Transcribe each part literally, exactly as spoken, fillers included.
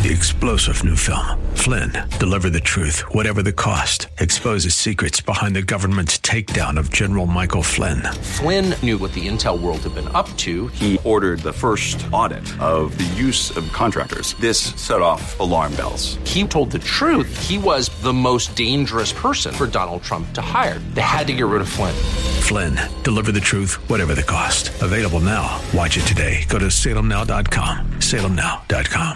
The explosive new film, Flynn, deliver the truth, whatever the cost, exposes secrets behind the government's takedown of General Michael Flynn. Flynn knew what the intel world had been up to. He ordered the first audit of the use of contractors. This set off alarm bells. He told the truth. He was the most dangerous person for Donald Trump to hire. They had to get rid of Flynn. Flynn, deliver the truth, whatever the cost. Available now. Watch it today. Go to salem now dot com. salem now dot com.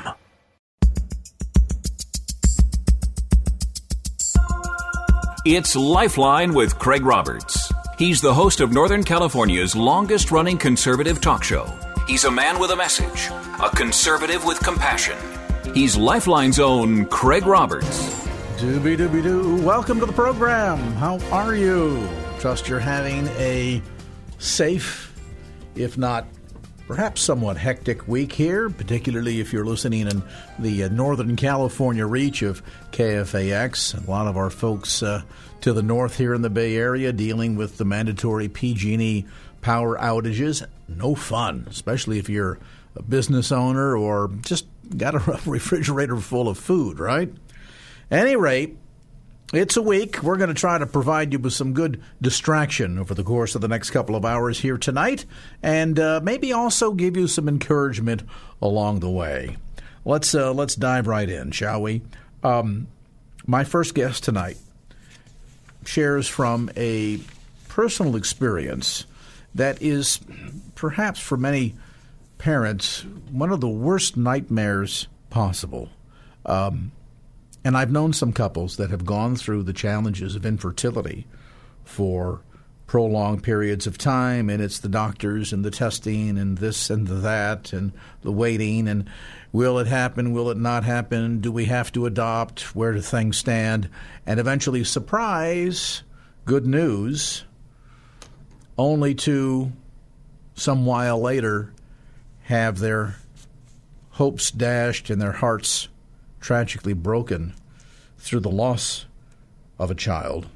It's Lifeline with Craig Roberts. He's the host of Northern California's longest-running conservative talk show. He's a man with a message, a conservative with compassion. He's Lifeline's own Craig Roberts. Dooby-dooby-doo. Welcome to the program. How are you? Trust you're having a safe, if not perhaps somewhat hectic week here, particularly if you're listening in the uh, Northern California reach of K F A X. A lot of our folks uh, to the north here in the Bay Area dealing with the mandatory P G and E power outages. No fun, especially if you're a business owner or just got a refrigerator full of food, right? At any rate, it's a week. We're going to try to provide you with some good distraction over the course of the next couple of hours here tonight, and uh, maybe also give you some encouragement along the way. Let's uh, let's dive right in, shall we? Um, my first guest tonight shares from a personal experience that is perhaps for many parents one of the worst nightmares possible. Um And I've known some couples that have gone through the challenges of infertility for prolonged periods of time, and it's the doctors and the testing and this and that and the waiting and will it happen, will it not happen, do we have to adopt, where do things stand, and eventually, surprise, good news, only to some while later have their hopes dashed and their hearts tragically broken through the loss of a child.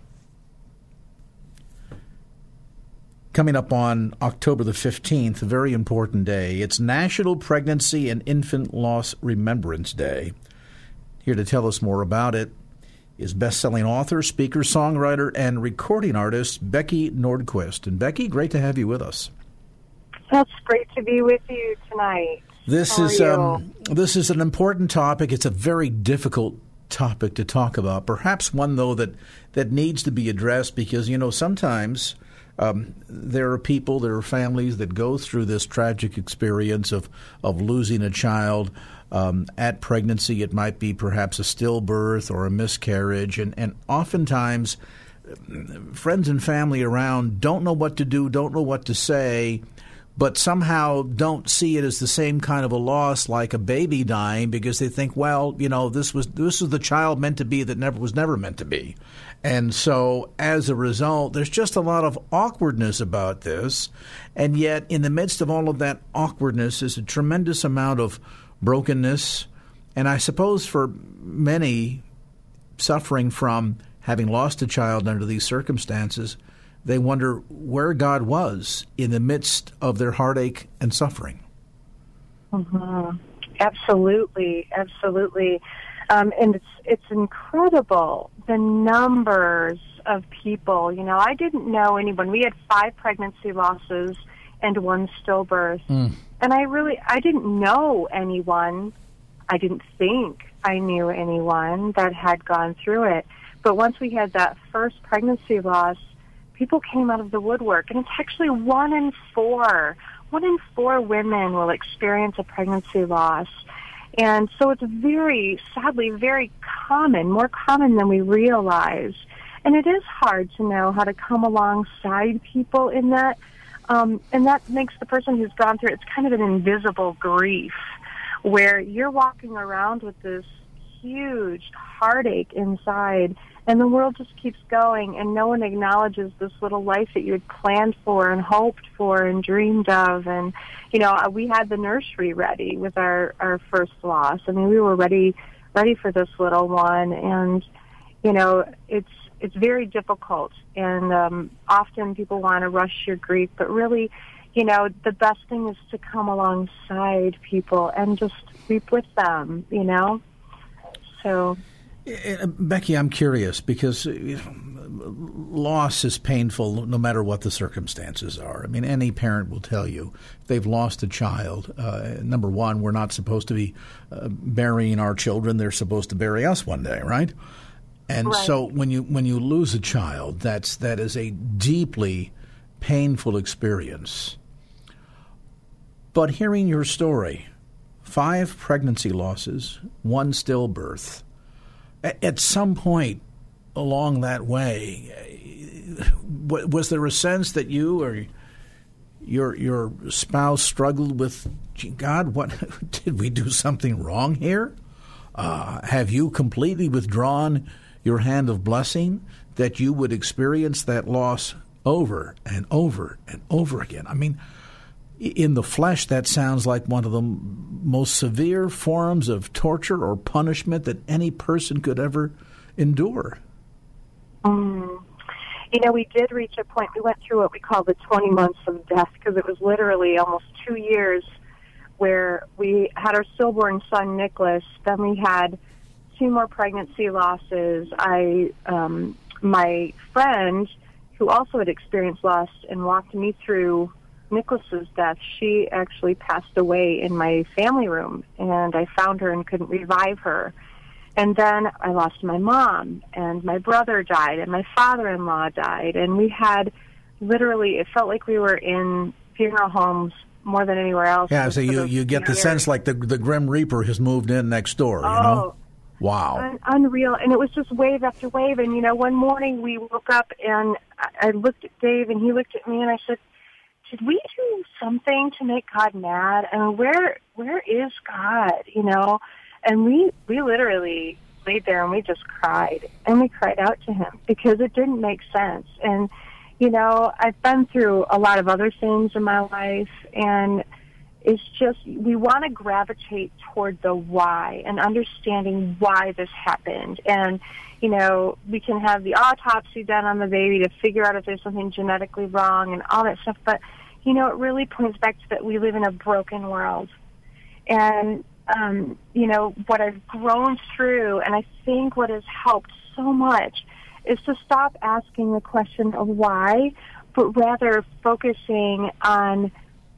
Coming up on October the fifteenth, a very important day. It's National Pregnancy and Infant Loss Remembrance Day. Here to tell us more about it is best-selling author, speaker, songwriter, and recording artist Becky Nordquist. And Becky, great to have you with us. That's great to be with you tonight. This How is are um, this is an important topic. It's a very difficult topic to talk about. Perhaps one, though, that, that needs to be addressed because, you know, sometimes um, there are people, there are families that go through this tragic experience of, of losing a child um, at pregnancy. It might be perhaps a stillbirth or a miscarriage. And, and oftentimes friends and family around don't know what to do, don't know what to say, but somehow don't see it as the same kind of a loss like a baby dying because they think, well, you know, this was this was the child meant to be that never was never meant to be. And so as a result, there's just a lot of awkwardness about this. And yet in the midst of all of that awkwardness is a tremendous amount of brokenness. And I suppose for many suffering from having lost a child under these circumstances, they wonder where God was in the midst of their heartache and suffering. Mm-hmm. Absolutely, absolutely. Um, and it's it's incredible, the numbers of people. You know, I didn't know anyone. We had five pregnancy losses and one stillbirth. Mm. And I really, I didn't know anyone. I didn't think I knew anyone that had gone through it. But once we had that first pregnancy loss, people came out of the woodwork, and it's actually one in four. One in four women will experience a pregnancy loss. And so it's very, sadly, very common, more common than we realize. And it is hard to know how to come alongside people in that. Um, and that makes the person who's gone through it, it's kind of an invisible grief, where you're walking around with this huge heartache inside, and the world just keeps going, and no one acknowledges this little life that you had planned for and hoped for and dreamed of. And, you know, we had the nursery ready with our, our first loss. I mean, we were ready ready for this little one, and, you know, it's it's very difficult. And um, often people want to rush your grief, but really, you know, the best thing is to come alongside people and just weep with them, you know? So... Becky, I'm curious because you know, loss is painful no matter what the circumstances are. I mean, any parent will tell you if they've lost a child, uh, number one, we're not supposed to be uh, burying our children. They're supposed to bury us one day, right? And right. so when you when you lose a child, that's that is a deeply painful experience. But hearing your story, five pregnancy losses, one stillbirth, at some point along that way, was there a sense that you or your your spouse struggled with, God, what did we do something wrong here? Uh, have you completely withdrawn your hand of blessing that you would experience that loss over and over and over again? I mean, in the flesh, that sounds like one of the most severe forms of torture or punishment that any person could ever endure. Mm. You know, we did reach a point. We went through what we call the twenty months of death, because it was literally almost two years where we had our stillborn son, Nicholas. Then we had two more pregnancy losses. I, um, my friend, who also had experienced loss and walked me through Nicholas's death, she actually passed away in my family room, and I found her and couldn't revive her. And then I lost my mom, and my brother died, and my father-in-law died, and we had literally, it felt like we were in funeral homes more than anywhere else. Yeah, so you, you get the years. sense like the the Grim Reaper has moved in next door, oh, you know? Wow. Un- unreal. And it was just wave after wave. And, you know, one morning we woke up, and I, I looked at Dave, and he looked at me, and I said, did we do something to make God mad? I mean, where where is God, you know? And we, we literally laid there and we just cried. And we cried out to him because it didn't make sense. And, you know, I've been through a lot of other things in my life, and it's just we want to gravitate toward the why and understanding why this happened. And, you know, we can have the autopsy done on the baby to figure out if there's something genetically wrong and all that stuff. But, you know, it really points back to that we live in a broken world. And, um, you know, what I've grown through, and I think what has helped so much, is to stop asking the question of why, but rather focusing on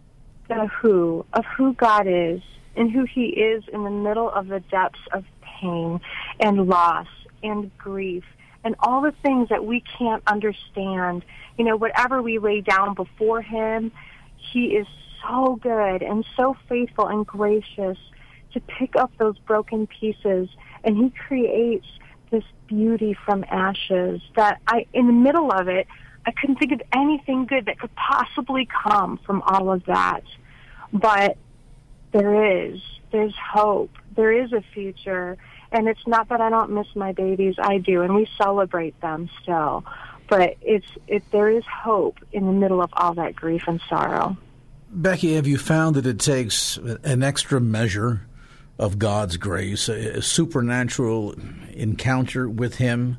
the who, of who God is and who he is in the middle of the depths of pain and loss and grief and all the things that we can't understand. You know, whatever we lay down before him, he is so good and so faithful and gracious to pick up those broken pieces, and he creates this beauty from ashes that I, in the middle of it, I couldn't think of anything good that could possibly come from all of that. But there is. There's hope. There is a future. And it's not that I don't miss my babies. I do, and we celebrate them still. But it's it, there is hope in the middle of all that grief and sorrow. Becky, have you found that it takes an extra measure of God's grace, a supernatural encounter with him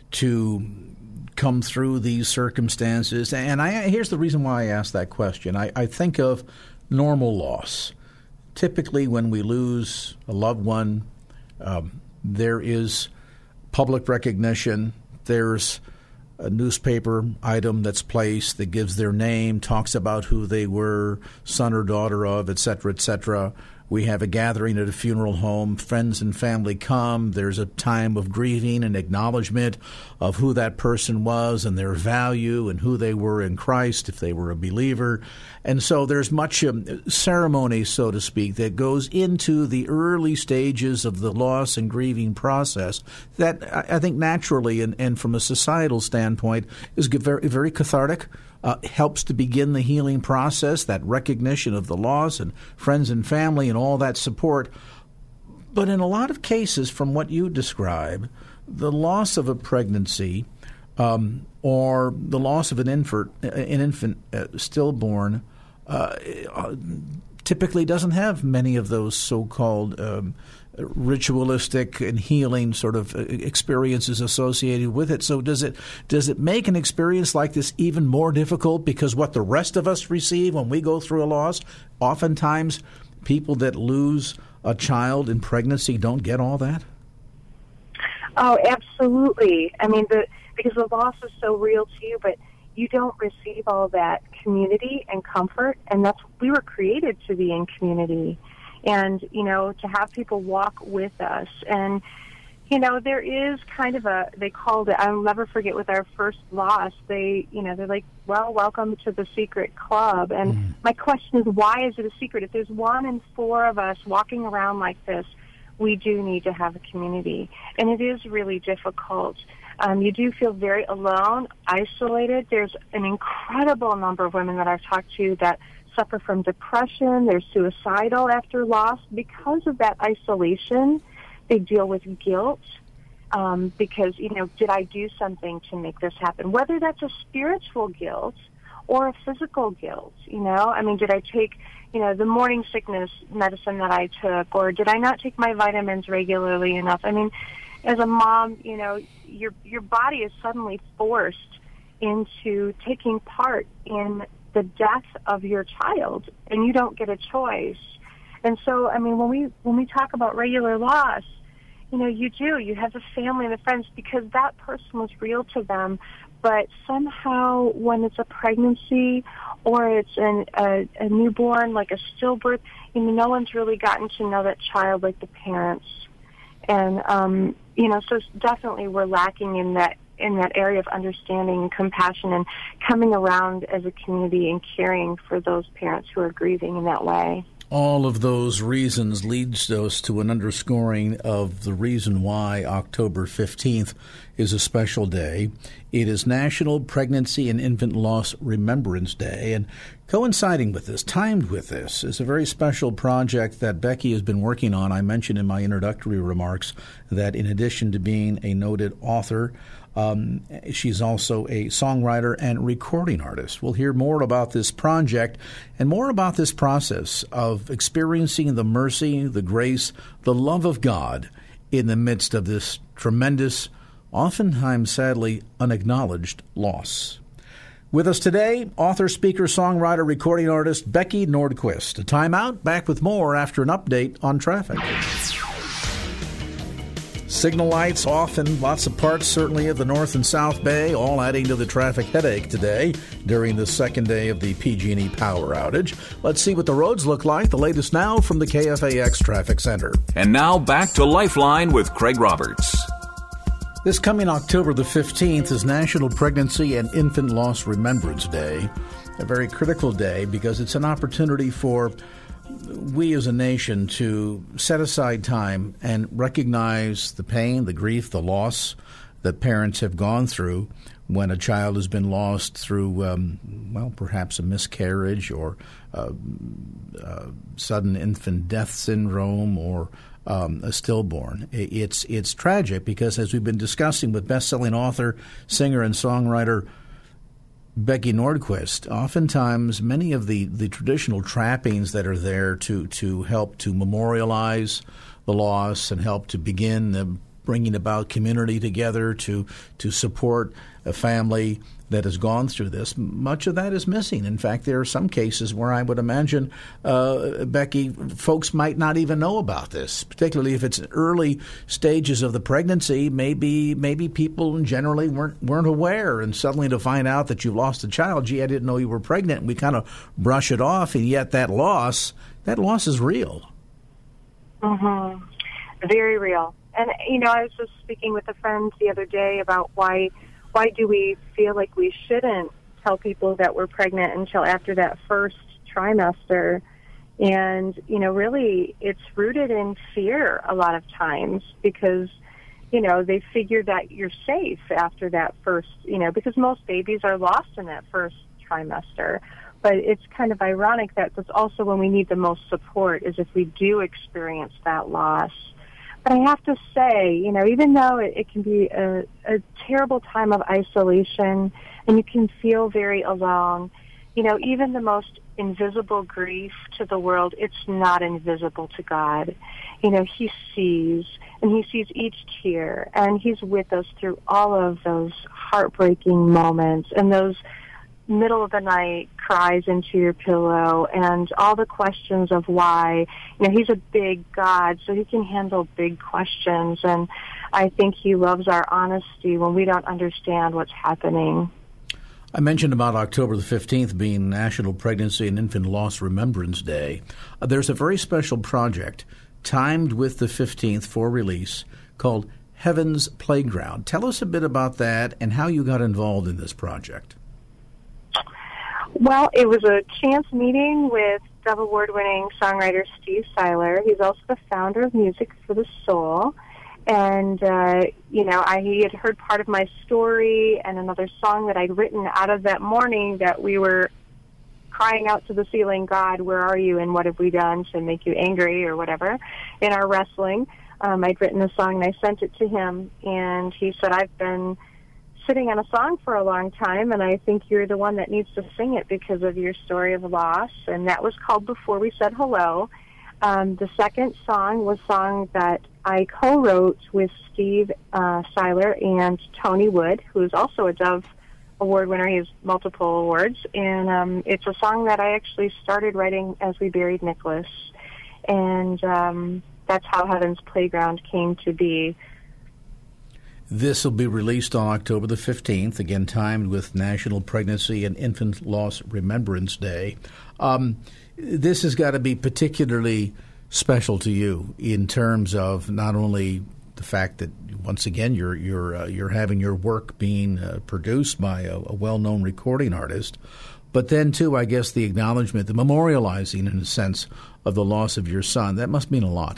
to come through these circumstances? And I, here's the reason why I asked that question. I, I think of normal loss. Typically, when we lose a loved one, um, there is public recognition. There's a newspaper item that's placed that gives their name, talks about who they were, son or daughter of, et cetera, et cetera. We have a gathering at a funeral home. Friends and family come. There's a time of grieving and acknowledgement of who that person was and their value and who they were in Christ, if they were a believer. And so there's much um, ceremony, so to speak, that goes into the early stages of the loss and grieving process that I think naturally and, and from a societal standpoint is very, very cathartic. Uh, helps to begin the healing process, that recognition of the loss and friends and family and all that support. But in a lot of cases, from what you describe, the loss of a pregnancy um, or the loss of an infant, an infant uh, stillborn, uh, typically doesn't have many of those so-called um, ritualistic and healing sort of experiences associated with it. So does it does it make an experience like this even more difficult because what the rest of us receive when we go through a loss, oftentimes people that lose a child in pregnancy don't get all that? Oh, absolutely. I mean, the, because the loss is so real to you, but you don't receive all that community and comfort, and that's we were created to be in community. And, you know, to have people walk with us. And, you know, there is kind of a, they called it, I'll never forget with our first loss, they, you know, they're like, well, welcome to the secret club. And mm. my question is, why is it a secret? If there's one in four of us walking around like this, we do need to have a community. And it is really difficult. Um, you do feel very alone, isolated. There's an incredible number of women that I've talked to that suffer from depression. They're suicidal after loss because of that isolation. They deal with guilt um, because, you know, did I do something to make this happen? Whether that's a spiritual guilt or a physical guilt, you know? I mean, did I take, you know, the morning sickness medicine that I took, or did I not take my vitamins regularly enough? I mean, as a mom, you know, your your body is suddenly forced into taking part in the death of your child, and you don't get a choice. And so, I mean, when we when we talk about regular loss, you know, you do. You have the family and the friends because that person was real to them. But somehow, when it's a pregnancy or it's an, a, a newborn, like a stillbirth, you know, no one's really gotten to know that child like the parents. And um, you know, so definitely we're lacking in that. in that area of understanding and compassion and coming around as a community and caring for those parents who are grieving in that way. All of those reasons leads us to an underscoring of the reason why October fifteenth is a special day. It is National Pregnancy and Infant Loss Remembrance Day, and coinciding with this, timed with this, is a very special project that Becky has been working on. I mentioned in my introductory remarks that in addition to being a noted author, Um, she's also a songwriter and recording artist. We'll hear more about this project and more about this process of experiencing the mercy, the grace, the love of God in the midst of this tremendous, oftentimes sadly unacknowledged loss. With us today, author, speaker, songwriter, recording artist Becky Nordquist. A timeout, back with more after an update on traffic. Signal lights off in lots of parts, certainly of the North and South Bay, all adding to the traffic headache today during the second day of the P G and E power outage. Let's see what the roads look like. The latest now from the K F A X Traffic Center. And now back to Lifeline with Craig Roberts. This coming October the fifteenth is National Pregnancy and Infant Loss Remembrance Day, a very critical day because it's an opportunity for we as a nation to set aside time and recognize the pain, the grief, the loss that parents have gone through when a child has been lost through, um, well, perhaps a miscarriage or uh, uh, sudden infant death syndrome or um, a stillborn. It's, it's tragic because, as we've been discussing with best-selling author, singer, and songwriter Becky Nordquist, oftentimes many of the, the traditional trappings that are there to, to help to memorialize the loss and help to begin the bringing about community together to to support a family that has gone through this, much of that is missing. In fact, there are some cases where I would imagine, uh, Becky, folks might not even know about this, particularly if it's early stages of the pregnancy. Maybe maybe people generally weren't weren't aware, and suddenly to find out that you lost a child, gee, I didn't know you were pregnant, and we kind of brush it off, and yet that loss, that loss is real. Mm-hmm. Very real. And, you know, I was just speaking with a friend the other day about why why do we feel like we shouldn't tell people that we're pregnant until after that first trimester. And, you know, really it's rooted in fear a lot of times because, you know, they figure that you're safe after that first, you know, because most babies are lost in that first trimester. But it's kind of ironic that that's also when we need the most support is if we do experience that loss. But I have to say, you know, even though it, it can be a, a terrible time of isolation and you can feel very alone, you know, even the most invisible grief to the world, it's not invisible to God. You know, he sees, and he sees each tear, and he's with us through all of those heartbreaking moments and those middle of the night cries into your pillow and all the questions of why. You know, he's a big God, so he can handle big questions, and I think he loves our honesty when we don't understand what's happening. I mentioned about October the fifteenth being National Pregnancy and Infant Loss Remembrance Day. Uh, there's a very special project timed with the fifteenth for release called Heaven's Playground. Tell us a bit about that and how you got involved in this project. Well, it was a chance meeting with Dove Award-winning songwriter Steve Seiler. He's also the founder of Music for the Soul. And, uh, you know, I, he had heard part of my story and another song that I'd written out of that morning that we were crying out to the ceiling, God, where are you and what have we done to make you angry or whatever in our wrestling. Um, I'd written a song and I sent it to him, and he said, I've been sitting on a song for a long time, and I think you're the one that needs to sing it because of your story of loss. And that was called Before We Said Hello. Um, the second song was a song that I co-wrote with Steve uh, Seiler and Tony Wood, who is also a Dove Award winner. He has multiple awards. And um, it's a song that I actually started writing as we buried Nicholas. And um, that's how Heaven's Playground came to be. This will be released on October the fifteenth, again timed with National Pregnancy and Infant Loss Remembrance Day. Um, this has got to be particularly special to you in terms of not only the fact that, once again, you're you're uh, you're having your work being uh, produced by a, a well-known recording artist, but then, too, I guess the acknowledgement, the memorializing, in a sense, of the loss of your son. That must mean a lot.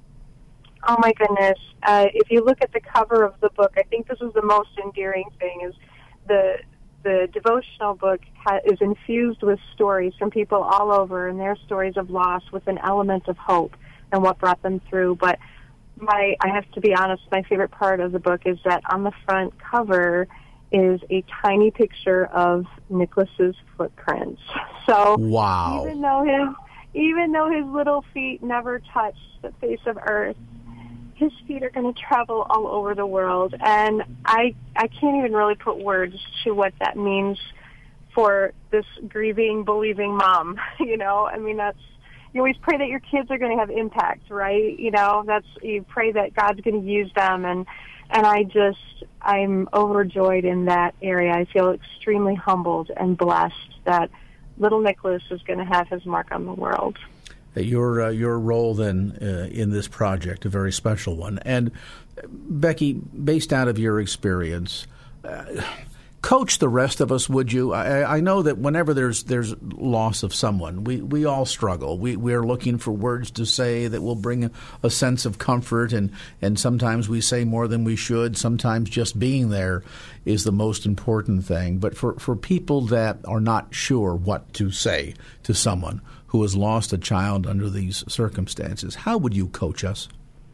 Oh, my goodness. Uh, if you look at the cover of the book, I think this is the most endearing thing, is the the devotional book ha- is infused with stories from people all over, and their stories of loss with an element of hope and what brought them through. But my, I have to be honest, my favorite part of the book is that on the front cover is a tiny picture of Nicholas's footprints. So wow. even though his even though his little feet never touched the face of earth, his feet are going to travel all over the world, and I I can't even really put words to what that means for this grieving, believing mom. You know, I mean, that's, you always pray that your kids are going to have impact, right? You know, that's, you pray that God's going to use them, and and I just, I'm overjoyed in that area. I feel extremely humbled and blessed that little Nicholas is going to have his mark on the world. Your uh, your role then uh, in this project, a very special one. And Becky, based out of your experience, uh, coach the rest of us, would you? I, I know that whenever there's there's loss of someone, we, we all struggle. We we are looking for words to say that will bring a, a sense of comfort, and, and sometimes we say more than we should. Sometimes just being there is the most important thing. But for, for people that are not sure what to say to someone who has lost a child under these circumstances, how would you coach us?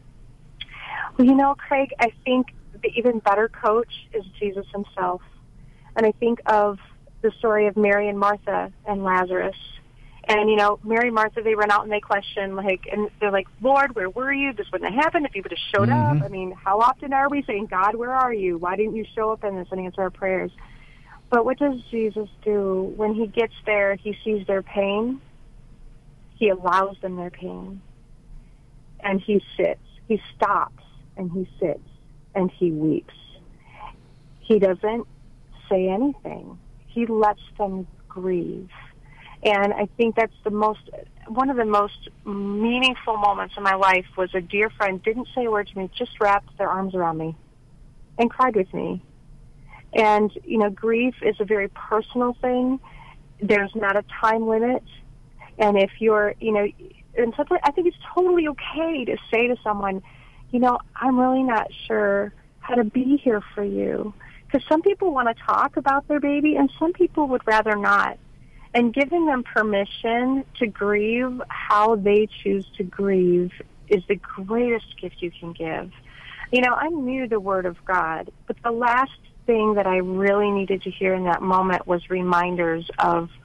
Well, you know, Craig, I think the even better coach is Jesus himself. And I think of the story of Mary and Martha and Lazarus. And, you know, Mary and Martha, they run out and they question, like, and they're like, Lord, where were you? This wouldn't have happened if you would have showed mm-hmm. up. I mean, how often are we saying, God, where are you? Why didn't you show up in this and answer our prayers? But what does Jesus do? When he gets there, he sees their pain. He allows them their pain. And he sits. He stops and he sits and he weeps. He doesn't say anything. He lets them grieve. And I think that's the most, one of the most meaningful moments in my life was a dear friend didn't say a word to me, just wrapped their arms around me and cried with me. And, you know, grief is a very personal thing. There's not a time limit. And if you're, you know, and sometimes I think it's totally okay to say to someone, you know, I'm really not sure how to be here for you. Because some people want to talk about their baby and some people would rather not. And giving them permission to grieve how they choose to grieve is the greatest gift you can give. You know, I knew the Word of God, but the last thing that I really needed to hear in that moment was reminders of,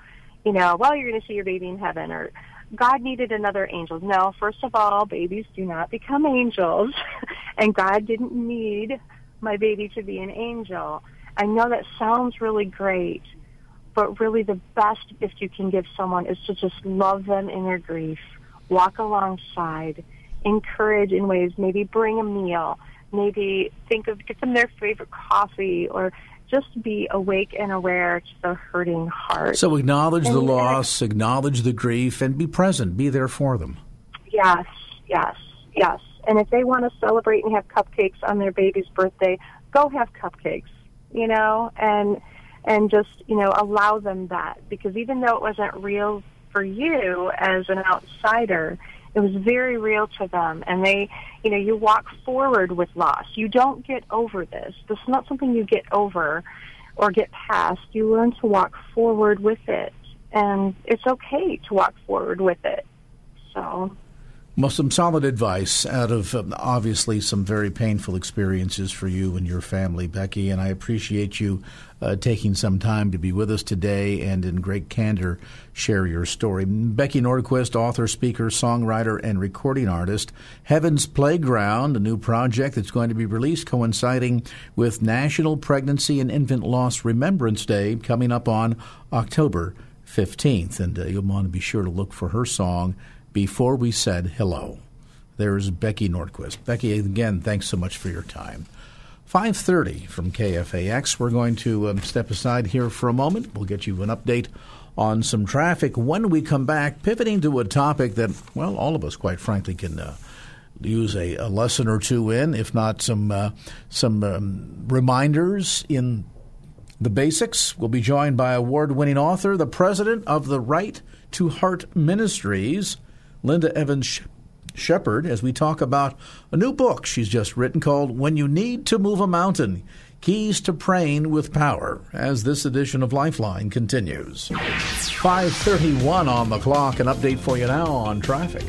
you know, well, you're going to see your baby in heaven, or God needed another angel. No, first of all, babies do not become angels, and God didn't need my baby to be an angel. I know that sounds really great, but really the best gift you can give someone is to just love them in their grief, walk alongside, encourage in ways, maybe bring a meal, maybe think of, get them their favorite coffee, or just be awake and aware to the hurting heart. So acknowledge and, the loss, and, acknowledge the grief, and be present. Be there for them. Yes, yes, yes. And if they want to celebrate and have cupcakes on their baby's birthday, go have cupcakes, you know, and and just, you know, allow them that. Because even though it wasn't real for you as an outsider, it was very real to them. And they, you know, you walk forward with loss. You don't get over this. This is not something you get over or get past. You learn to walk forward with it. And it's okay to walk forward with it. So... Well, some solid advice out of um, obviously some very painful experiences for you and your family, Becky, and I appreciate you uh, taking some time to be with us today and in great candor share your story. Becky Nordquist, author, speaker, songwriter, and recording artist. Heaven's Playground, a new project that's going to be released coinciding with National Pregnancy and Infant Loss Remembrance Day coming up on October fifteenth, and uh, you'll want to be sure to look for her song, Before We Said Hello. There's Becky Nordquist. Becky, again, thanks so much for your time. five thirty from K F A X. We're going to um, step aside here for a moment. We'll get you an update on some traffic. When we come back, pivoting to a topic that, well, all of us, quite frankly, can uh, use a, a lesson or two in, if not some, uh, some um, reminders in the basics. We'll be joined by award-winning author, the president of the Right to Heart Ministries, Linda Evans Shepherd, as we talk about a new book she's just written called When You Need to Move a Mountain, Keys to Praying with Power, as this edition of Lifeline continues. five thirty-one on the clock. An update for you now on traffic.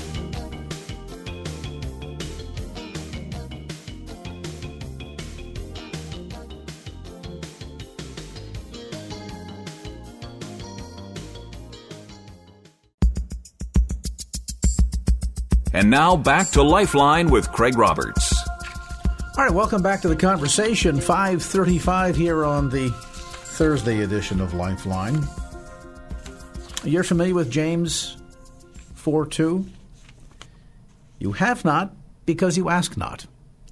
And now back to Lifeline with Craig Roberts. All right, welcome back to the conversation. five thirty-five here on the Thursday edition of Lifeline. You're familiar with James four two? You have not because you ask not.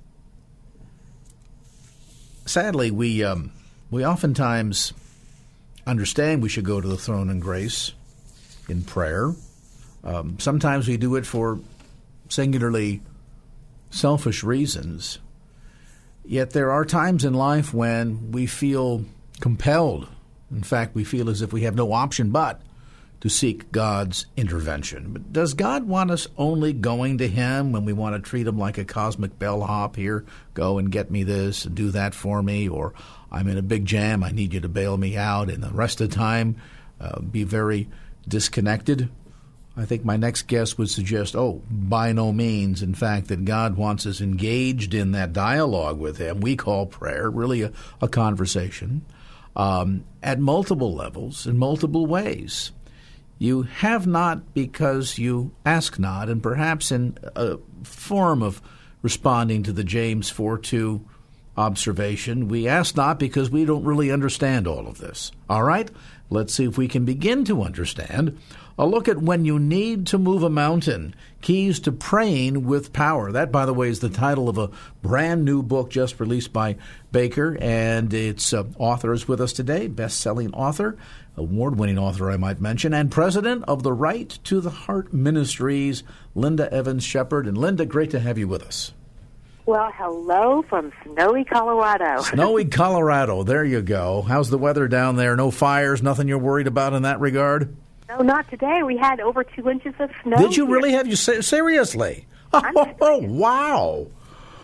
Sadly, we um, we oftentimes understand we should go to the throne in grace in prayer. Um, sometimes we do it for singularly selfish reasons. Yet there are times in life when we feel compelled. In fact, we feel as if we have no option but to seek God's intervention. But does God want us only going to Him when we want to treat Him like a cosmic bellhop? Here, go and get me this and do that for me, or I'm in a big jam, I need you to bail me out, and the rest of the time uh, be very disconnected? I think my next guest would suggest, oh, by no means, in fact, that God wants us engaged in that dialogue with Him. We call prayer really a, a conversation um, at multiple levels, in multiple ways. You have not because you ask not, and perhaps in a form of responding to the James four two observation, we ask not because we don't really understand all of this. All right? Let's see if we can begin to understand. A look at When You Need to Move a Mountain, Keys to Praying with Power. That, by the way, is the title of a brand new book just released by Baker, and its uh, author is with us today, best-selling author, award-winning author, I might mention, and president of the Right to the Heart Ministries, Linda Evans Shepherd. And Linda, great to have you with us. Well, hello from snowy Colorado. Snowy Colorado. There you go. How's the weather down there? No fires, nothing you're worried about in that regard? No, not today. We had over two inches of snow. Did you here. really have you seriously? Oh, oh, wow.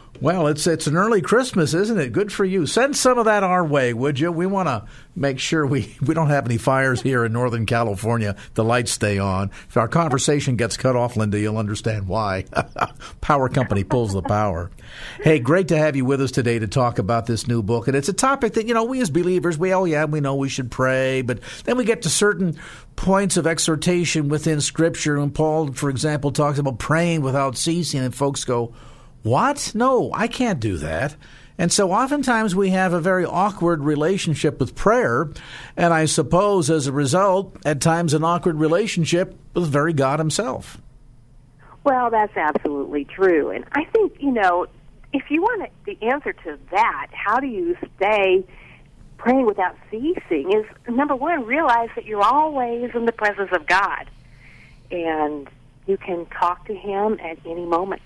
Well, it's it's an early Christmas, isn't it? Good for you. Send some of that our way, would you? We want to make sure we, we don't have any fires here in Northern California. The lights stay on. If our conversation gets cut off, Linda, you'll understand why. Power company pulls the power. Hey, great to have you with us today to talk about this new book. And it's a topic that, you know, we as believers, we, oh, yeah, we know we should pray. But then we get to certain points of exhortation within Scripture. And Paul, for example, talks about praying without ceasing. And folks go, what? No, I can't do that. And so oftentimes we have a very awkward relationship with prayer, and I suppose as a result, at times an awkward relationship with very God himself. Well, that's absolutely true. And I think, you know, if you want the answer to that, how do you stay praying without ceasing, is, number one, realize that you're always in the presence of God, and you can talk to him at any moment.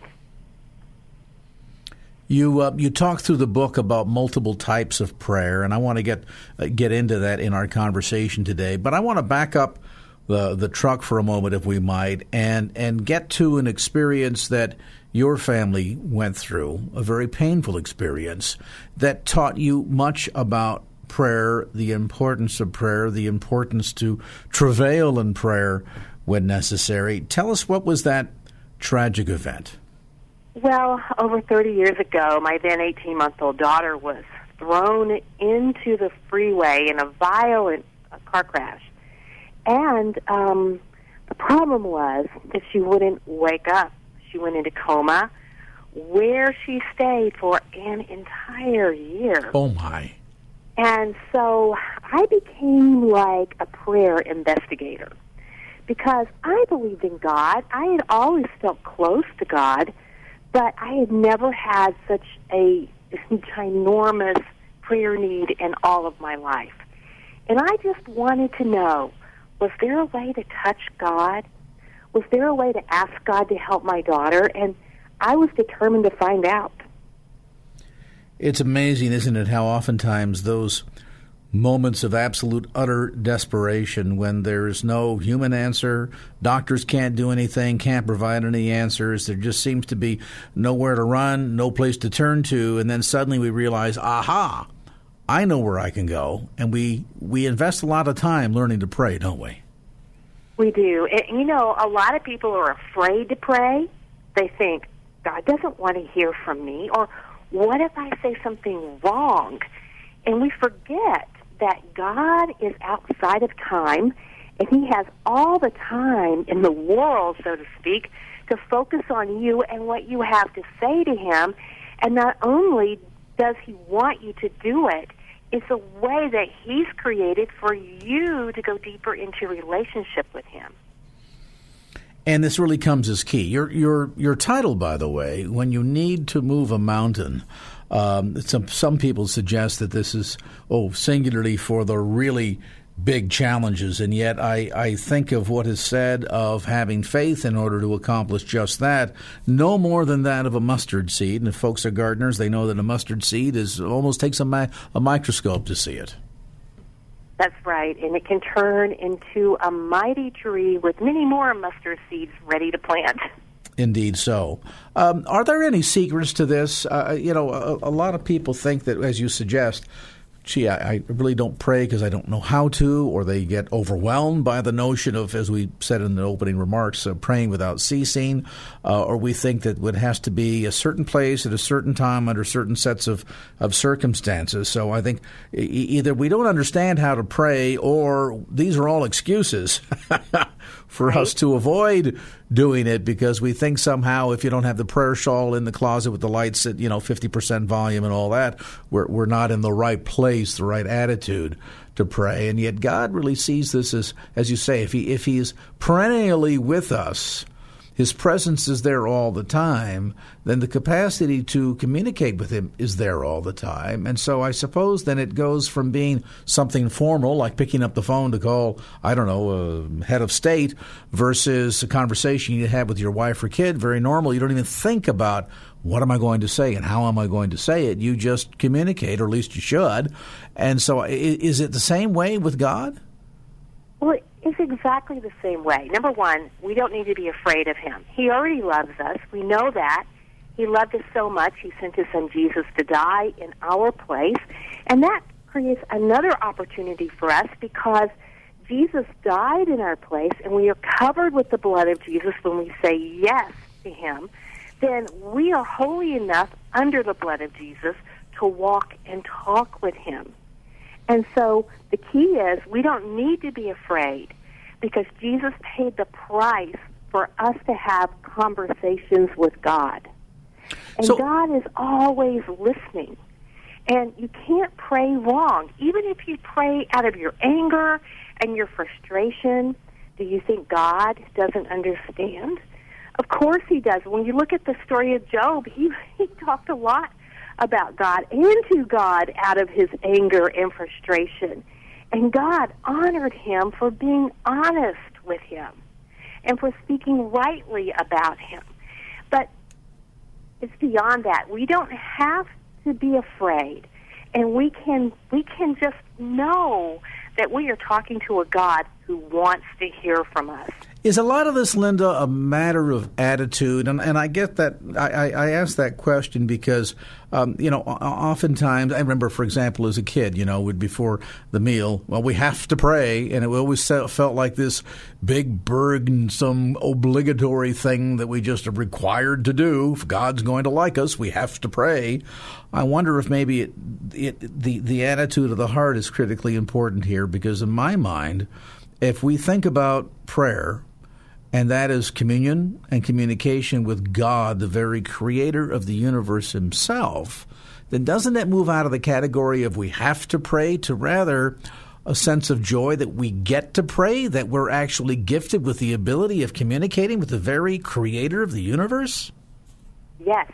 You uh, you talk through the book about multiple types of prayer, and I want to get uh, get into that in our conversation today. But I want to back up the the truck for a moment, if we might, and and get to an experience that your family went through, a very painful experience that taught you much about prayer, the importance of prayer, the importance to travail in prayer when necessary. Tell us, what was that tragic event? Well, over thirty years ago, my then eighteen-month-old daughter was thrown into the freeway in a violent uh, car crash. And um, the problem was that she wouldn't wake up. She went into coma, where she stayed for an entire year. Oh, my. And so I became like a prayer investigator, because I believed in God. I had always felt close to God, but I had never had such a ginormous prayer need in all of my life. And I just wanted to know, was there a way to touch God? Was there a way to ask God to help my daughter? And I was determined to find out. It's amazing, isn't it, how oftentimes those moments of absolute, utter desperation, when there's no human answer, doctors can't do anything, can't provide any answers, there just seems to be nowhere to run, no place to turn to, and then suddenly we realize, aha, I know where I can go, and we, we invest a lot of time learning to pray, don't we? We do. And, you know, a lot of people are afraid to pray. They think, God doesn't want to hear from me, or what if I say something wrong? And we forget that God is outside of time, and he has all the time in the world, so to speak, to focus on you and what you have to say to him. And not only does he want you to do it, it's a way that he's created for you to go deeper into relationship with him. And this really comes as key. Your your your title, by the way, when you need to move a mountain, um, some some people suggest that this is oh singularly for the really big challenges, and yet I, I think of what is said of having faith in order to accomplish just that, no more than that of a mustard seed. And if folks are gardeners, they know that a mustard seed is almost takes a, mi- a microscope to see it. That's right, and it can turn into a mighty tree with many more mustard seeds ready to plant. Indeed so. Um, are there any secrets to this? Uh, you know, a, a lot of people think that, as you suggest, gee, I, I really don't pray because I don't know how to, or they get overwhelmed by the notion of, as we said in the opening remarks, uh, praying without ceasing, uh, or we think that it has to be a certain place at a certain time under certain sets of, of circumstances. So I think e- either we don't understand how to pray, or these are all excuses for right. us to avoid doing it, because we think somehow if you don't have the prayer shawl in the closet with the lights at, you know, fifty percent volume and all that, we're we're not in the right place, the right attitude to pray. And yet God really sees this as, as you say, if he if he is perennially with us, his presence is there all the time, then the capacity to communicate with him is there all the time. And so I suppose then it goes from being something formal, like picking up the phone to call, I don't know, a head of state, versus a conversation you have with your wife or kid, very normal. You don't even think about, what am I going to say and how am I going to say it? You just communicate, or at least you should. And so is it the same way with God? Well, it's exactly the same way. Number one, we don't need to be afraid of him. He already loves us. We know that. He loved us so much, he sent his son Jesus to die in our place. And that creates another opportunity for us because Jesus died in our place, and we are covered with the blood of Jesus when we say yes to him. Then we are holy enough under the blood of Jesus to walk and talk with him. And so the key is we don't need to be afraid because Jesus paid the price for us to have conversations with God. And so, God is always listening. And you can't pray wrong. Even if you pray out of your anger and your frustration, do you think God doesn't understand? Of course he does. When you look at the story of Job, he, he talked a lot about God and to God out of his anger and frustration. And God honored him for being honest with him and for speaking rightly about him. But it's beyond that. We don't have to be afraid, and we can we can just know that we are talking to a God who wants to hear from us. Is a lot of this, Linda, a matter of attitude? And, and I get that. I, I ask that question because, um, you know, oftentimes, I remember, for example, as a kid, you know, before the meal, well, we have to pray. And it always felt like this big, burdensome, obligatory thing that we just are required to do. If God's going to like us, we have to pray. I wonder if maybe it, it, the, the attitude of the heart is critically important here because, in my mind, if we think about prayer, and that is communion and communication with God, the very creator of the universe himself, then doesn't that move out of the category of we have to pray to rather a sense of joy that we get to pray, that we're actually gifted with the ability of communicating with the very creator of the universe? Yes,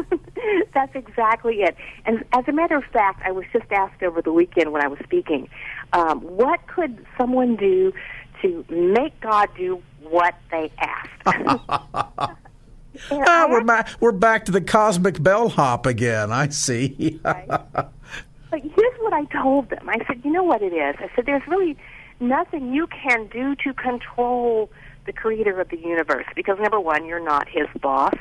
that's exactly it. And as a matter of fact, I was just asked over the weekend when I was speaking, um, what could someone do to make God do what they asked? ah, we're, back, we're back to the cosmic bellhop again, I see. Right. But here's what I told them. I said, you know what it is? I said, there's really nothing you can do to control the creator of the universe because, number one, you're not his boss.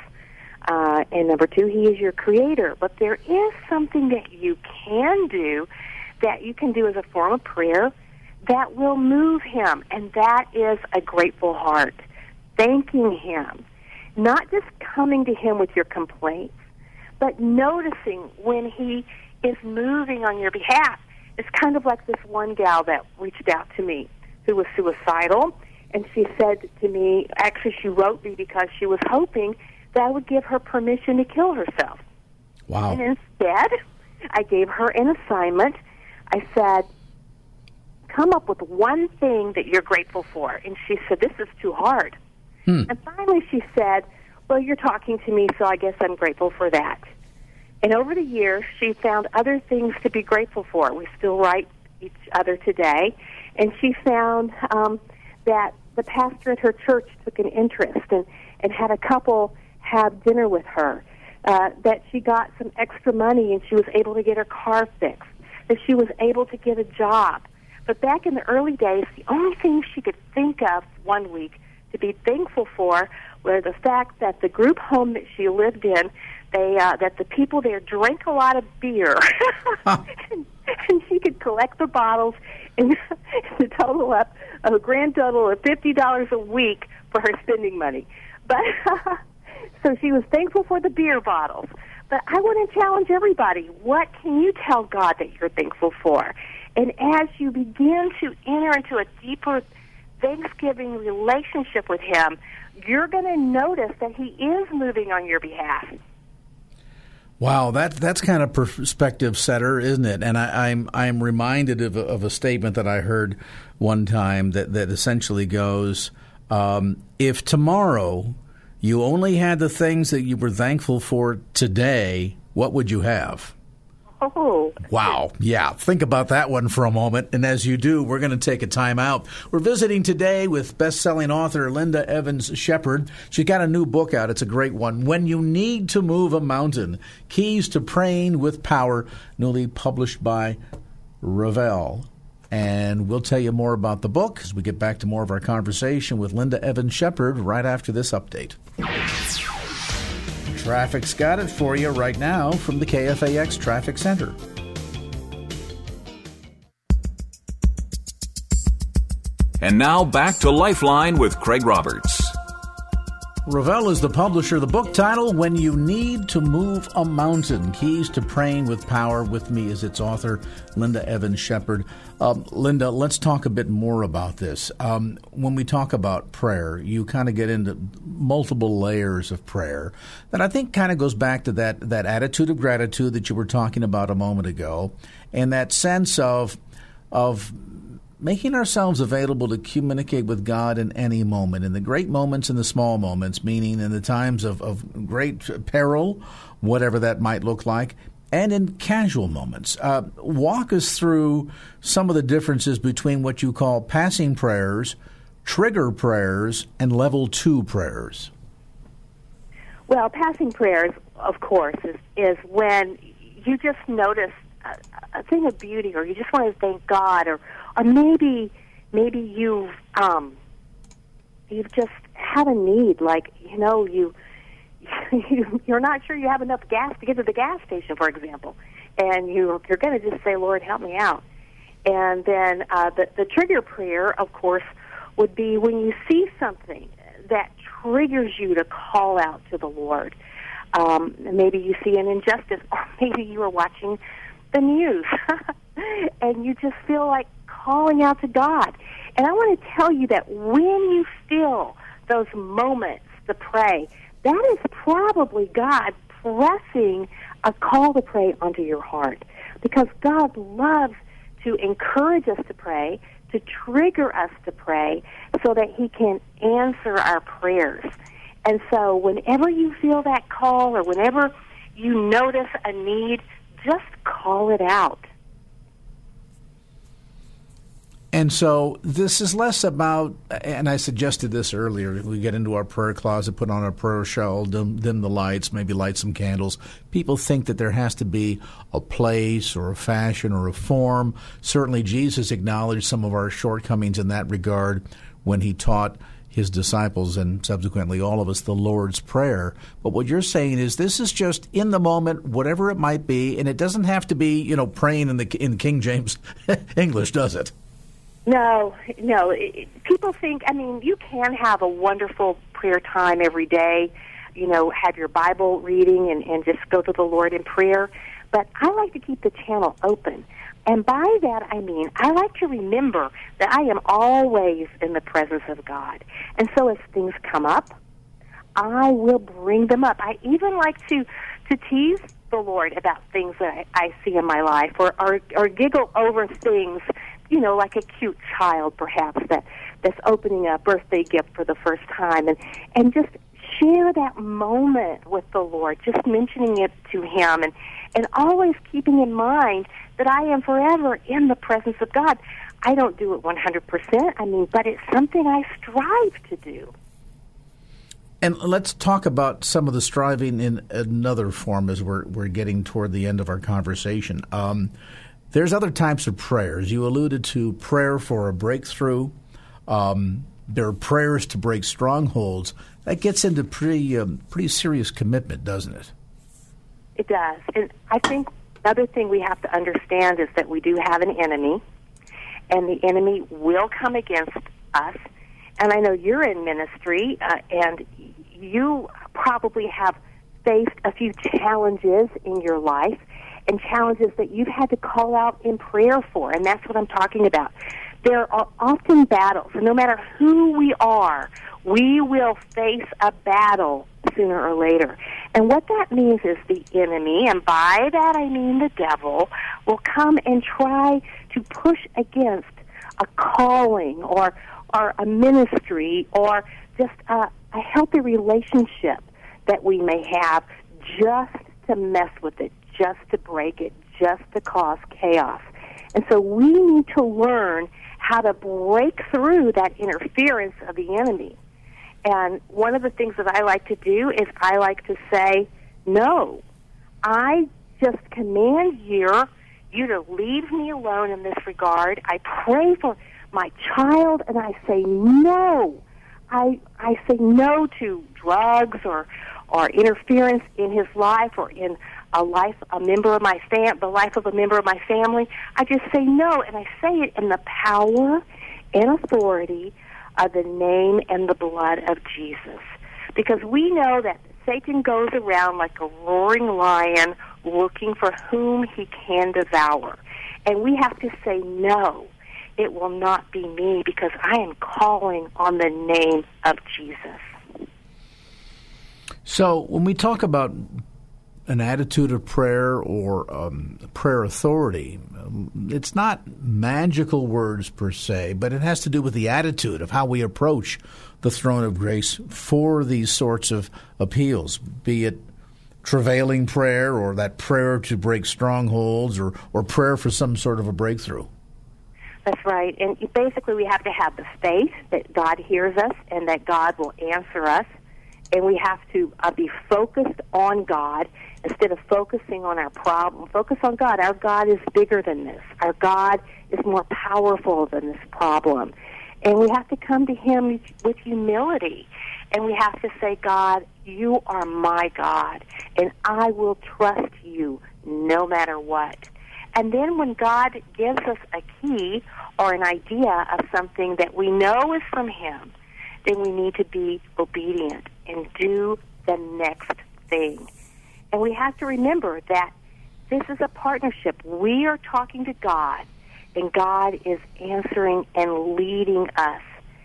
Uh, and number two, he is your creator. But there is something that you can do that you can do as a form of prayer that will move him, and that is a grateful heart, thanking him, not just coming to him with your complaints, but noticing when he is moving on your behalf. It's kind of like this one gal that reached out to me who was suicidal, and she said to me, actually she wrote me because she was hoping that I would give her permission to kill herself. Wow. And instead, I gave her an assignment. I said, come up with one thing that you're grateful for. And she said, this is too hard. Hmm. And finally she said, well, you're talking to me, so I guess I'm grateful for that. And over the years, she found other things to be grateful for. We still write each other today. And she found um, that the pastor at her church took an interest and, and had a couple have dinner with her, uh, that she got some extra money and she was able to get her car fixed, that she was able to get a job. But back in the early days, the only thing she could think of one week to be thankful for was the fact that the group home that she lived in, they uh, that the people there drank a lot of beer. and, and she could collect the bottles and to total up a grand total of fifty dollars a week for her spending money. But so she was thankful for the beer bottles. But I want to challenge everybody. What can you tell God that you're thankful for? And as you begin to enter into a deeper Thanksgiving relationship with him, you're going to notice that he is moving on your behalf. Wow, that that's kind of perspective setter, isn't it? And I, I'm I'm reminded of a, of a statement that I heard one time that, that essentially goes, um, if tomorrow you only had the things that you were thankful for today, what would you have? Oh. Wow. Yeah. Think about that one for a moment. And as you do, we're going to take a time out. We're visiting today with best-selling author Linda Evans Shepherd. She's got a new book out. It's a great one. When You Need to Move a Mountain, Keys to Praying with Power, newly published by Revell. And we'll tell you more about the book as we get back to more of our conversation with Linda Evans Shepherd right after this update. Traffic's got it for you right now from the K F A X Traffic Center. And now back to Lifeline with Craig Roberts. Ravel is the publisher of the book title, When You Need to Move a Mountain, Keys to Praying with Power. With me is its author, Linda Evans Shepherd. Um, Linda, let's talk a bit more about this. Um, when we talk about prayer, you kind of get into multiple layers of prayer that I think kind of goes back to that, that attitude of gratitude that you were talking about a moment ago, and that sense of of making ourselves available to communicate with God in any moment, in the great moments and the small moments, meaning in the times of, of great peril, whatever that might look like, and in casual moments. Uh, walk us through some of the differences between what you call passing prayers, trigger prayers, and level two prayers. Well, passing prayers, of course, is, is when you just notice a, a thing of beauty, or you just want to thank God, or Or maybe, maybe you've um, you've just had a need, like you know you, you you're not sure you have enough gas to get to the gas station, for example, and you you're going to just say, Lord, help me out. And then uh, the the trigger prayer, of course, would be when you see something that triggers you to call out to the Lord. Um, maybe you see an injustice, or maybe you are watching the news, and you just feel like calling out to God. And I want to tell you that when you feel those moments to pray, that is probably God pressing a call to pray onto your heart, because God loves to encourage us to pray, to trigger us to pray, so that He can answer our prayers. And so whenever you feel that call, or whenever you notice a need, just call it out. And so this is less about, and I suggested this earlier, we get into our prayer closet, put on our prayer shawl, dim, dim the lights, maybe light some candles. People think that there has to be a place or a fashion or a form. Certainly Jesus acknowledged some of our shortcomings in that regard when He taught His disciples and subsequently all of us the Lord's Prayer. But what you're saying is this is just in the moment, whatever it might be, and it doesn't have to be, you know, praying in the in King James English, does it? No, no. It, people think, I mean, you can have a wonderful prayer time every day, you know, have your Bible reading and, and just go to the Lord in prayer. But I like to keep the channel open. And by that I mean I like to remember that I am always in the presence of God. And so as things come up, I will bring them up. I even like to, to tease the Lord about things that I, I see in my life, or, or, or giggle over things, you know, like a cute child perhaps that, that's opening a birthday gift for the first time, and, and just share that moment with the Lord, just mentioning it to Him, and, and always keeping in mind that I am forever in the presence of God. I don't do it one hundred percent, I mean, but it's something I strive to do. And let's talk about some of the striving in another form as we're we're getting toward the end of our conversation. Um, there's other types of prayers. You alluded to prayer for a breakthrough. Um, there are prayers to break strongholds. That gets into pretty um, pretty serious commitment, doesn't it? It does. And I think another thing we have to understand is that we do have an enemy, and the enemy will come against us. And I know you're in ministry, uh, and you probably have faced a few challenges in your life, and challenges that you've had to call out in prayer for, and that's what I'm talking about. There are often battles, and no matter who we are, we will face a battle sooner or later. And what that means is the enemy, and by that I mean the devil, will come and try to push against a calling or or a ministry or just a, a healthy relationship that we may have, just to mess with it, just to break it, just to cause chaos. And so we need to learn how to break through that interference of the enemy. And one of the things that I like to do is I like to say, no, I just command you, you to leave me alone in this regard. I pray for my child, and I say no. I I say no to drugs or or interference in his life or in a life, a member of my fam, the life of a member of my family. I just say no, and I say it in the power and authority of the name and the blood of Jesus. Because we know that Satan goes around like a roaring lion looking for whom he can devour. And we have to say, no, it will not be me, because I am calling on the name of Jesus. So when we talk about an attitude of prayer or um, prayer authority, um, it's not magical words per se, but it has to do with the attitude of how we approach the throne of grace for these sorts of appeals, be it travailing prayer or that prayer to break strongholds or, or prayer for some sort of a breakthrough. That's right. And basically we have to have the faith that God hears us and that God will answer us. And we have to uh, be focused on God instead of focusing on our problem. Focus on God. Our God is bigger than this. Our God is more powerful than this problem. And we have to come to him with humility. And we have to say, God, you are my God, and I will trust you no matter what. And then when God gives us a key or an idea of something that we know is from him, then we need to be obedient and do the next thing. And we have to remember that this is a partnership. We are talking to God, and God is answering and leading us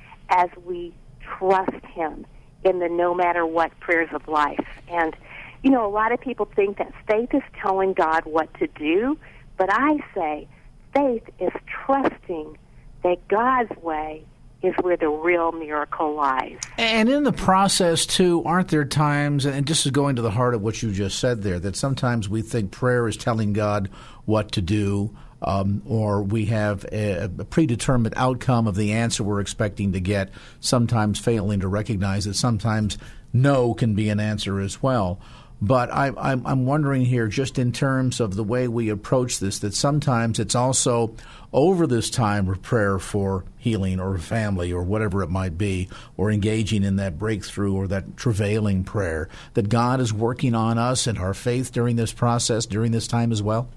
as we trust him in the no matter what prayers of life. And, you know, a lot of people think that faith is telling God what to do, but I say faith is trusting that God's way is where the real miracle lies. And in the process, too, aren't there times, and this is going to the heart of what you just said there, that sometimes we think prayer is telling God what to do, um, or we have a, a predetermined outcome of the answer we're expecting to get, sometimes failing to recognize that sometimes no can be an answer as well. But I, I'm, I'm wondering here, just in terms of the way we approach this, that sometimes it's also over this time of prayer for healing or family or whatever it might be, or engaging in that breakthrough or that travailing prayer, that God is working on us and our faith during this process, during this time as well?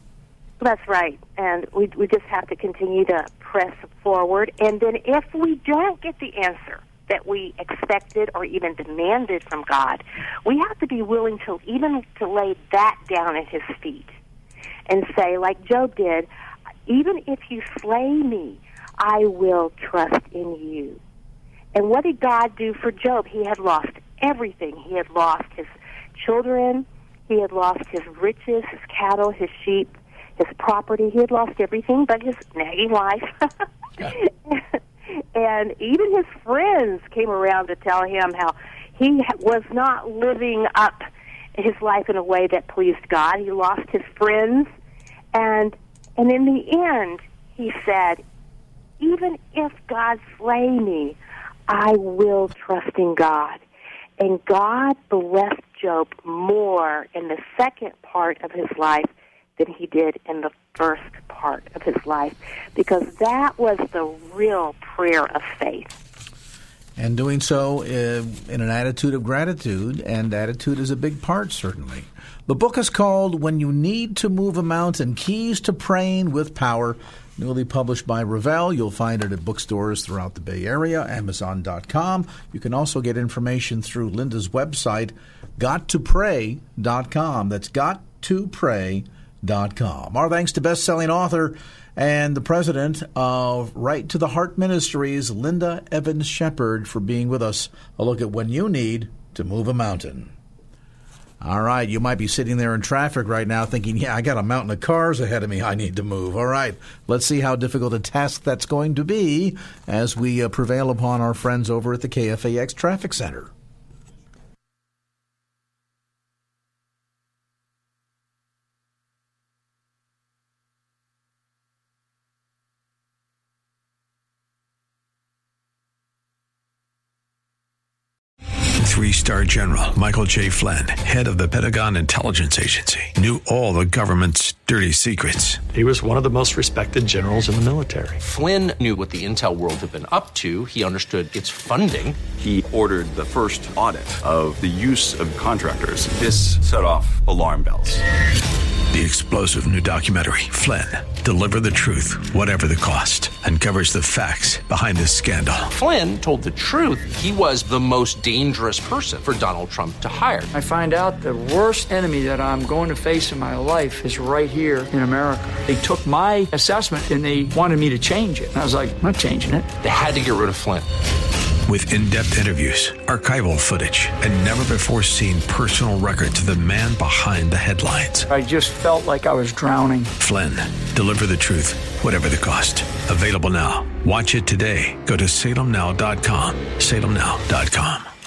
That's right. And we, we just have to continue to press forward. And then if we don't get the answer that we expected or even demanded from God, we have to be willing to even to lay that down at his feet and say, like Job did, even if you slay me, I will trust in you. And what did God do for Job? He had lost everything. He had lost his children. He had lost his riches, his cattle, his sheep, his property. He had lost everything but his nagging wife. And even his friends came around to tell him how he was not living up his life in a way that pleased God. He lost his friends. And and in the end, he said, even if God slay me, I will trust in God. And God blessed Job more in the second part of his life than he did in the first part of his life, because that was the real prayer of faith. And doing so uh, in an attitude of gratitude, and attitude is a big part, certainly. The book is called When You Need to Move a Mountain, Keys to Praying with Power, newly published by Revell. You'll find it at bookstores throughout the Bay Area, amazon dot com. You can also get information through Linda's website, got to pray dot com. That's got to pray dot com. Our thanks to best-selling author and the president of Right to the Heart Ministries, Linda Evans Shepherd, for being with us. A look at when you need to move a mountain. All right, you might be sitting there in traffic right now thinking, yeah, I got a mountain of cars ahead of me I need to move. All right, let's see how difficult a task that's going to be as we uh, prevail upon our friends over at the K F A X Traffic Center. three-star general Michael J. Flynn, head of the Pentagon Intelligence Agency, knew all the government's dirty secrets. He was one of the most respected generals in the military. Flynn knew what the intel world had been up to. He understood its funding. He ordered the first audit of the use of contractors. This set off alarm bells. The explosive new documentary, Flynn, Deliver the Truth, Whatever the Cost, uncovers the facts behind this scandal. Flynn told the truth. He was the most dangerous person for Donald Trump to hire. I find out the worst enemy that I'm going to face in my life is right here in America. They took my assessment and they wanted me to change it. And I was like, I'm not changing it. They had to get rid of Flynn. With in-depth interviews, archival footage, and never-before-seen personal records of the man behind the headlines. I just felt like I was drowning. Flynn, Deliver the Truth, Whatever the Cost. Available now. Watch it today. Go to salem now dot com. salem now dot com.